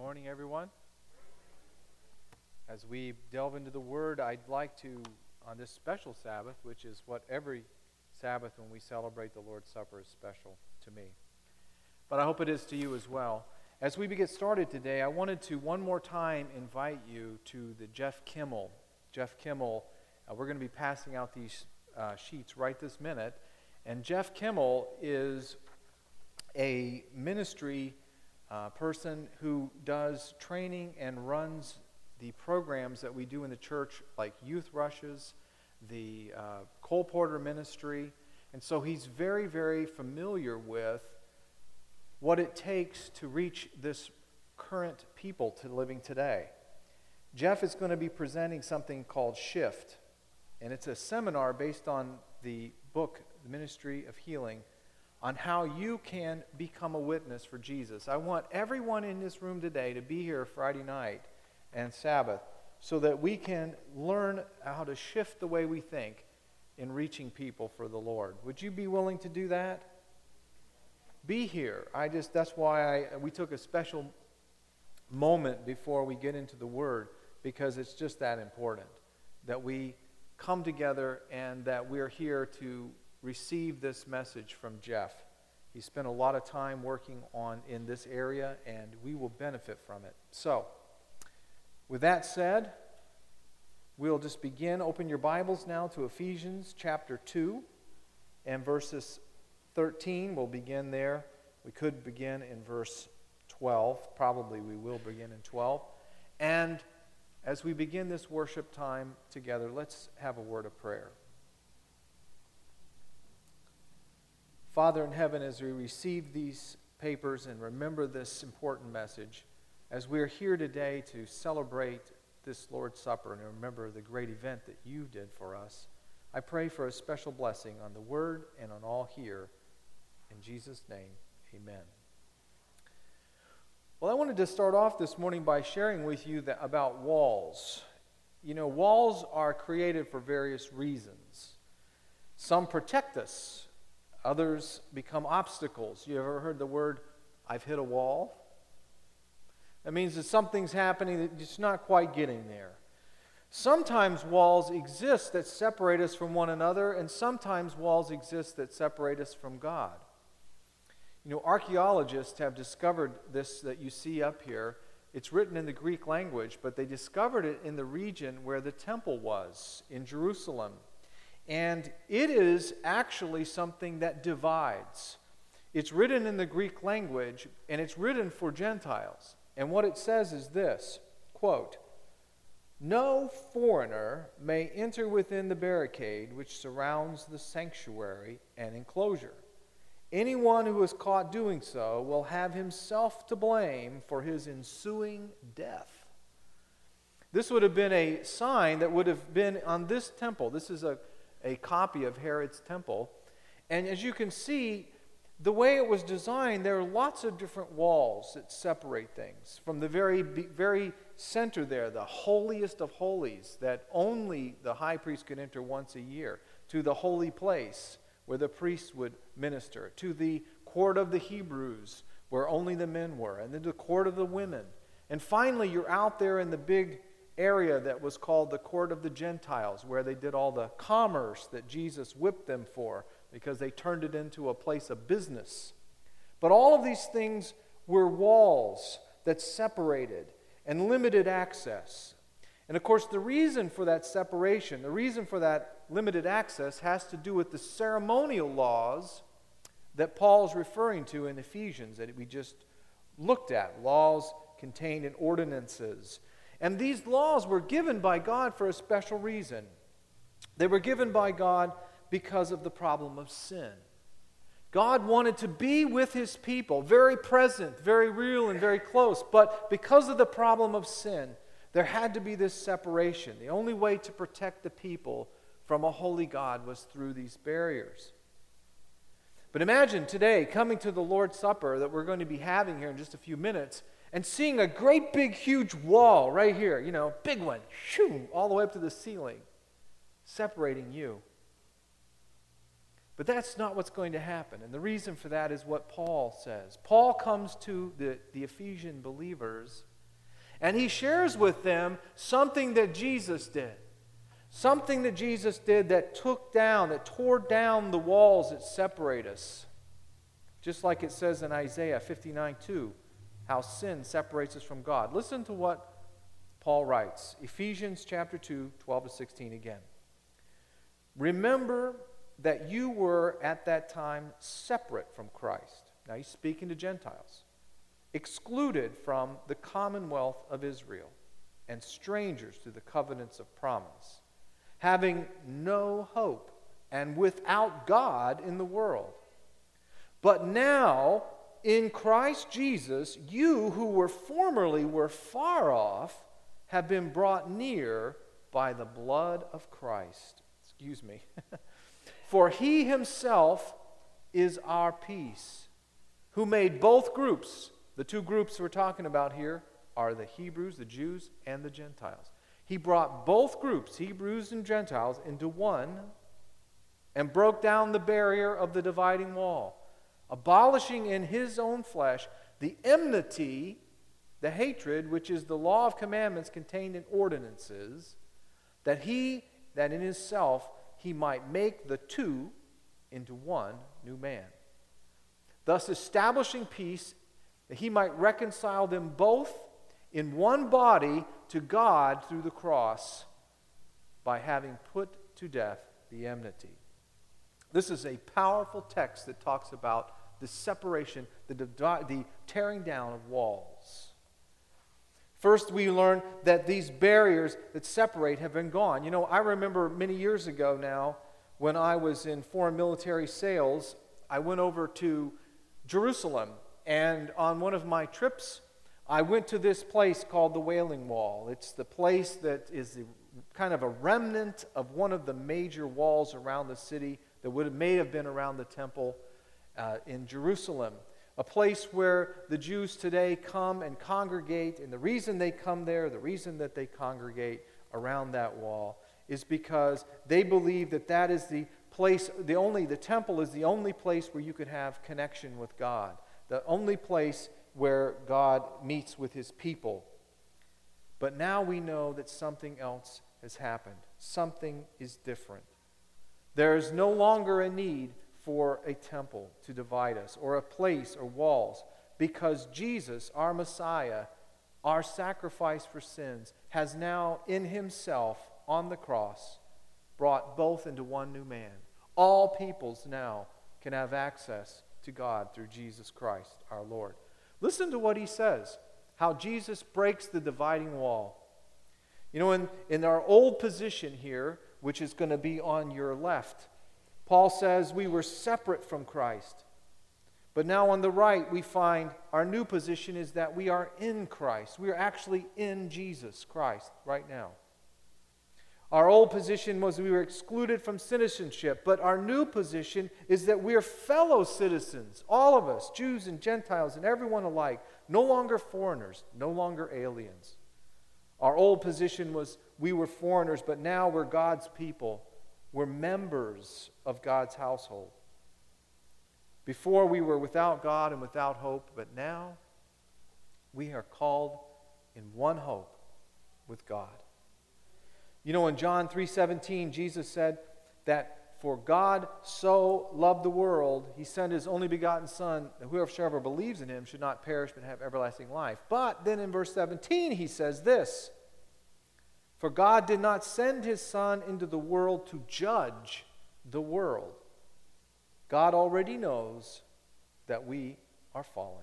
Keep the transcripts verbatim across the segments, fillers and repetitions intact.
morning, everyone. As we delve into the Word, I'd like to, on this special Sabbath, which is what every Sabbath when we celebrate the Lord's Supper is special to me, but I hope it is to you as well. As we get started today, I wanted to one more time invite you to the Jeff Kimmel. Jeff Kimmel, uh, we're going to be passing out these uh, sheets right this minute, and Jeff Kimmel is a ministry uh, person who does training and runs the programs that we do in the church, like youth rushes, the uh, Cole Porter ministry, and so he's very, very familiar with what it takes to reach this current people to living today. Jeff is going to be presenting something called Shift, and it's a seminar based on the book, The Ministry of Healing, on how you can become a witness for Jesus. I want everyone in this room today to be here Friday night and Sabbath so that we can learn how to shift the way we think in reaching people for the Lord. Would you be willing to do that? Be here. I just that's why I we took a special moment before we get into the Word, because it's just that important that we come together and that we're here to receive this message from Jeff. He spent a lot of time working on in this area, and we will benefit from it. So, with that said, we'll just begin. Open your Bibles now to Ephesians chapter two and verses thirteen. We'll begin there. We could begin in verse twelve. Probably we will begin in twelve. And as we begin this worship time together, let's have a word of prayer. Father in heaven, as we receive these papers and remember this important message, as we are here today to celebrate this Lord's Supper and remember the great event that you did for us, I pray for a special blessing on the Word and on all here. In Jesus' name, amen. Well, I wanted to start off this morning by sharing with you that about walls. You know, walls are created for various reasons. Some protect us. Others become obstacles. You ever heard the word, I've hit a wall? That means that something's happening that it's not quite getting there. Sometimes walls exist that separate us from one another, and sometimes walls exist that separate us from God. You know, archaeologists have discovered this that you see up here. It's written in the Greek language, but they discovered it in the region where the temple was, in Jerusalem. And it is actually something that divides. It's written in the Greek language, and it's written for Gentiles. And what it says is this, quote, "No foreigner may enter within the barricade which surrounds the sanctuary and enclosure. Anyone who is caught doing so will have himself to blame for his ensuing death." This would have been a sign that would have been on this temple. This is a, a copy of Herod's temple. And as you can see, the way it was designed, there are lots of different walls that separate things. From the very, very center there, the holiest of holies, that only the high priest could enter once a year, to the holy place, where the priests would minister, to the court of the Hebrews, where only the men were, and then the court of the women. And finally, you're out there in the big area that was called the court of the Gentiles, where they did all the commerce that Jesus whipped them for, because they turned it into a place of business. But all of these things were walls that separated and limited access. And of course, the reason for that separation, the reason for that limited access has to do with the ceremonial laws that Paul's referring to in Ephesians that we just looked at, laws contained in ordinances. And these laws were given by God for a special reason. They were given by God because of the problem of sin. God wanted to be with His people, very present, very real, and very close. But because of the problem of sin, there had to be this separation. The only way to protect the people from a holy God was through these barriers. But imagine today coming to the Lord's Supper that we're going to be having here in just a few minutes and seeing a great big huge wall right here, you know, big one, shoo, all the way up to the ceiling, separating you. But that's not what's going to happen. And the reason for that is what Paul says. Paul comes to the, the Ephesian believers And he shares with them something that Jesus did. Something that Jesus did that took down, that tore down the walls that separate us. Just like it says in Isaiah fifty-nine two, how sin separates us from God. Listen to what Paul writes. Ephesians chapter two, twelve to sixteen again. Remember that you were at that time separate from Christ. Now he's speaking to Gentiles. Excluded from the commonwealth of Israel and strangers to the covenants of promise, having no hope and without God in the world. But now, in Christ Jesus, you who were formerly were far off have been brought near by the blood of Christ. Excuse me. For he himself is our peace, who made both groups. The two groups we're talking about here are the Hebrews, the Jews, and the Gentiles. He brought both groups, Hebrews and Gentiles, into one and broke down the barrier of the dividing wall, abolishing in his own flesh the enmity, the hatred, which is the law of commandments contained in ordinances, that he, that in himself he might make the two into one new man, thus establishing peace, that he might reconcile them both in one body to God through the cross, by having put to death the enmity. This is a powerful text that talks about the separation, the, the tearing down of walls. First, we learn that these barriers that separate have been gone. You know, I remember many years ago now, when I was in foreign military sales, I went over to Jerusalem. And on one of my trips, I went to this place called the Wailing Wall. It's the place that is the, kind of a remnant of one of the major walls around the city that would have, may have been around the temple uh, in Jerusalem. A place where the Jews today come and congregate. And the reason they come there, the reason that they congregate around that wall, is because they believe that that is the place, the only, the temple is the only place where you could have connection with God. The only place where God meets with his people. But now we know that something else has happened. Something is different. There is no longer a need for a temple to divide us, or a place or walls, because Jesus, our Messiah, our sacrifice for sins, has now in himself on the cross brought both into one new man. All peoples now can have access to God through Jesus Christ our Lord. Listen to what he says, how Jesus breaks the dividing wall. You know, in, in our old position here, which is going to be on your left, Paul says we were separate from Christ. But now on the right, we find our new position is that we are in Christ. We are actually in Jesus Christ right now. Our old position was we were excluded from citizenship, but our new position is that we are fellow citizens, all of us, Jews and Gentiles and everyone alike, no longer foreigners, no longer aliens. Our old position was we were foreigners, but now we're God's people. We're members of God's household. Before we were without God and without hope, but now we are called in one hope with God. You know, in John three seventeen, Jesus said that for God so loved the world, he sent his only begotten Son, that whoever believes in him should not perish but have everlasting life. But then in verse seventeen, he says this, for God did not send his Son into the world to judge the world. God already knows that we are fallen.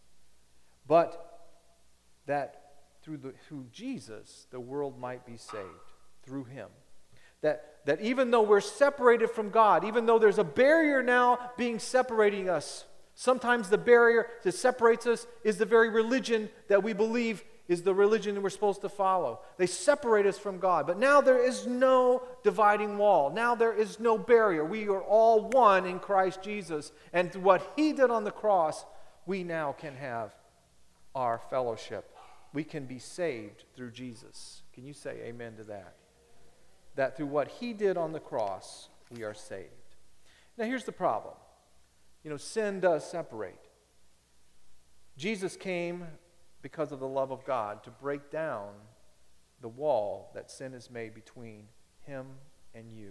But that through, the, through Jesus, the world might be saved. Through him. That, that even though we're separated from God, even though there's a barrier now being separating us, sometimes the barrier that separates us is the very religion that we believe is the religion that we're supposed to follow. They separate us from God. But now there is no dividing wall. Now there is no barrier. We are all one in Christ Jesus. And through what he did on the cross, we now can have our fellowship. We can be saved through Jesus. Can you say amen to that? That through what he did on the cross, we are saved. Now here's the problem. You know, sin does separate. Jesus came because of the love of God, to break down the wall that sin has made between him and you,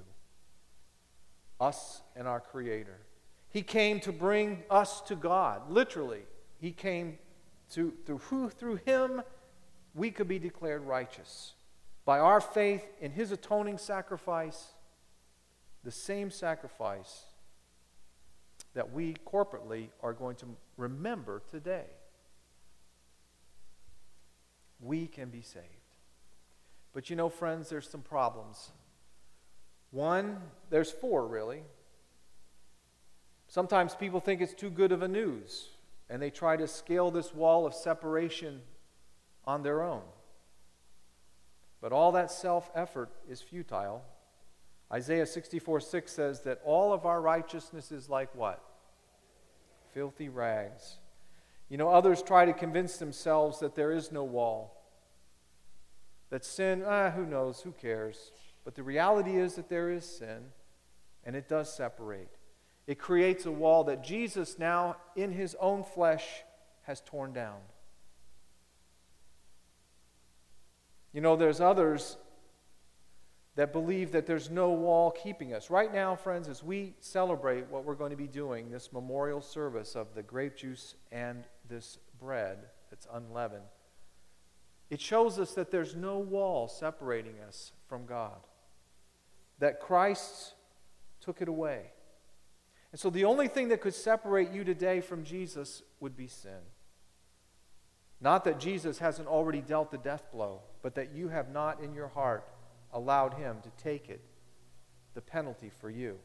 us and our Creator. He came to bring us to God. Literally, he came to, through who through him we could be declared righteous. By our faith in his atoning sacrifice, the same sacrifice that we corporately are going to remember today. We can be saved. But you know, friends, there's some problems. One, there's four really. Sometimes people think it's too good of a news, and they try to scale this wall of separation on their own. But all that self-effort is futile. Isaiah sixty-four six says that all of our righteousness is like what? Filthy rags. You know, others try to convince themselves that there is no wall. That sin, ah, who knows, who cares? But the reality is that there is sin, and it does separate. It creates a wall that Jesus now, in his own flesh, has torn down. You know, there's others that believe that there's no wall keeping us. Right now, friends, as we celebrate what we're going to be doing, this memorial service of the grape juice and this bread that's unleavened, it shows us that there's no wall separating us from God. That Christ took it away. And so the only thing that could separate you today from Jesus would be sin. Not that Jesus hasn't already dealt the death blow, but that you have not in your heart allowed him to take it, the penalty for you.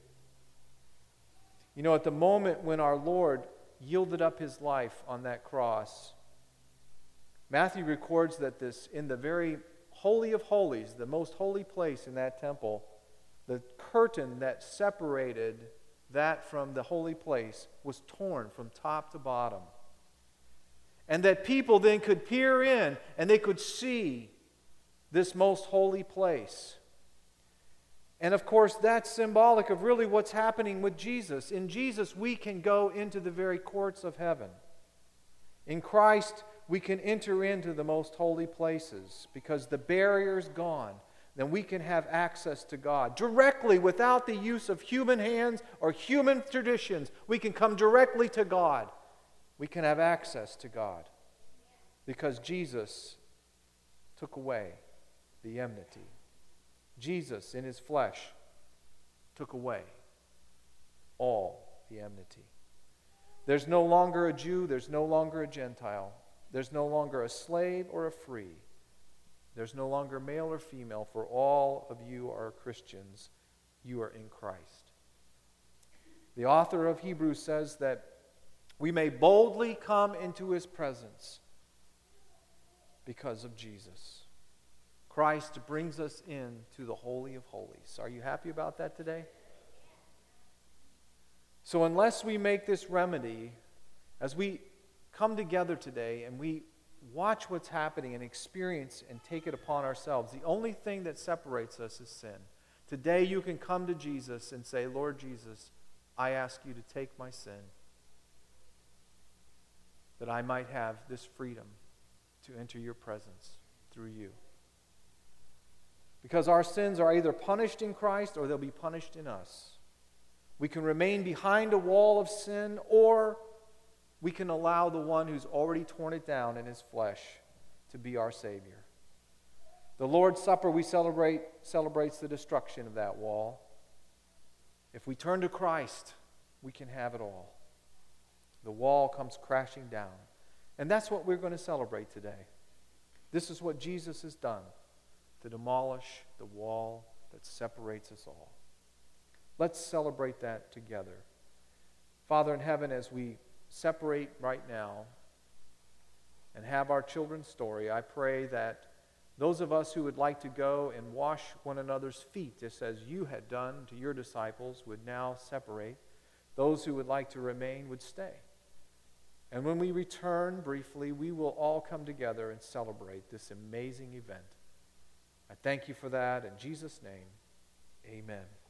You know, at the moment when our Lord yielded up his life on that cross, Matthew records that this, in the very holy of holies, the most holy place in that temple, the curtain that separated that from the holy place was torn from top to bottom. And that people then could peer in and they could see this most holy place. And of course, that's symbolic of really what's happening with Jesus. In Jesus, we can go into the very courts of heaven. In Christ, we can enter into the most holy places because the barrier's gone. Then we can have access to God directly without the use of human hands or human traditions. We can come directly to God. We can have access to God because Jesus took away the enmity. Jesus, in his flesh, took away all the enmity. There's no longer a Jew, there's no longer a Gentile, there's no longer a slave or a free. There's no longer male or female, for all of you are Christians. You are in Christ. The author of Hebrews says that we may boldly come into his presence because of Jesus. Christ brings us into the Holy of Holies. Are you happy about that today? So unless we make this remedy, as we come together today and we watch what's happening and experience and take it upon ourselves, the only thing that separates us is sin. Today you can come to Jesus and say, Lord Jesus, I ask you to take my sin, that I might have this freedom to enter your presence through you. Because our sins are either punished in Christ or they'll be punished in us. We can remain behind a wall of sin, or we can allow the one who's already torn it down in his flesh to be our Savior. The Lord's Supper we celebrate celebrates the destruction of that wall. If we turn to Christ, we can have it all. The wall comes crashing down. And that's what we're going to celebrate today. This is what Jesus has done to demolish the wall that separates us all. Let's celebrate that together. Father in heaven, as we separate right now and have our children's story, I pray that those of us who would like to go and wash one another's feet, just as you had done to your disciples, would now separate. Those who would like to remain would stay. And when we return briefly, we will all come together and celebrate this amazing event. I thank you for that. In Jesus' name, amen.